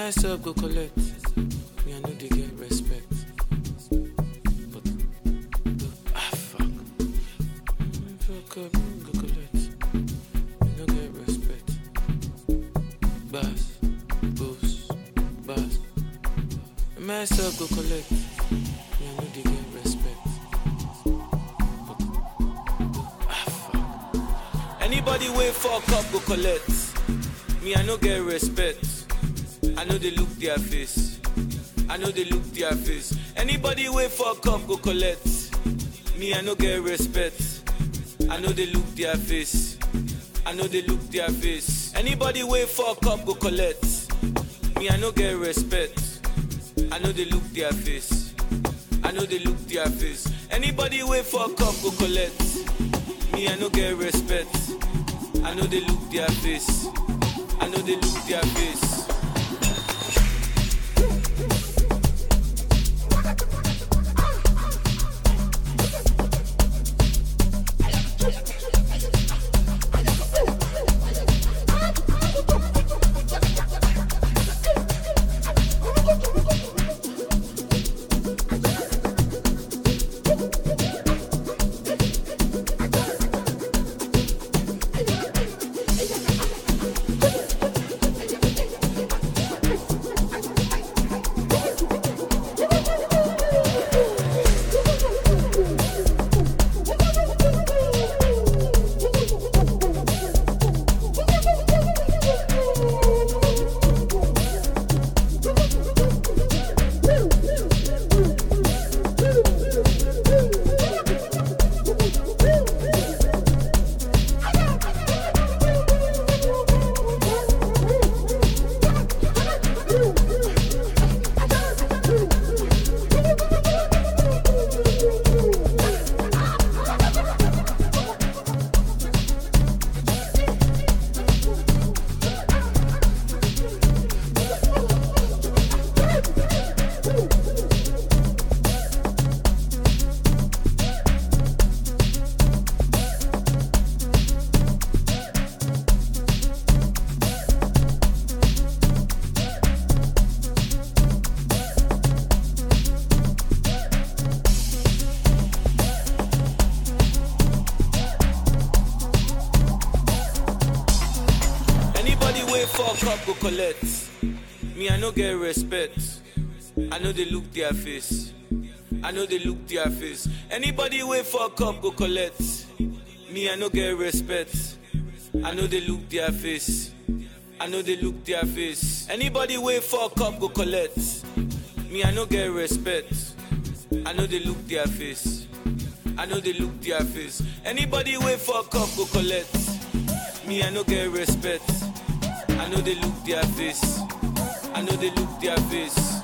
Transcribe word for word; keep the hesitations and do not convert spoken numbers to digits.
myself go collect. Me, I know they get respect. But, but ah, fuck. Fuck up, go collect. Me, no get respect. Bass, boost, bass. Me, myself go collect. Me, I know they get respect. But, but ah, fuck. Anybody wait fuck up, go collect. Me, I no get respect. I know they look their face. I know they look their face. Anybody wait for a cup, go collect. Me, I no get respect. I know they look their face. I know they look their face. Anybody wait for a cup, go collect. Me, I no get respect. I know they look their face. I know they look their face. Anybody wait for a cup, go collect. Me, I no get respect. I know they look their face. I know they look their face. Fuck up, go collect. Me, I no get respect. I know they look their face. I know they look their face. Anybody wait fuck up, go collect. Me, I no get respect. I know they look their face. I know they look their face. Anybody wait fuck up, go collect. Me, I no get respect. I know they look their face. I know they look their face. Anybody wait fuck up, go collect. Me, I no get respect. I know they look their face. I know they look their face.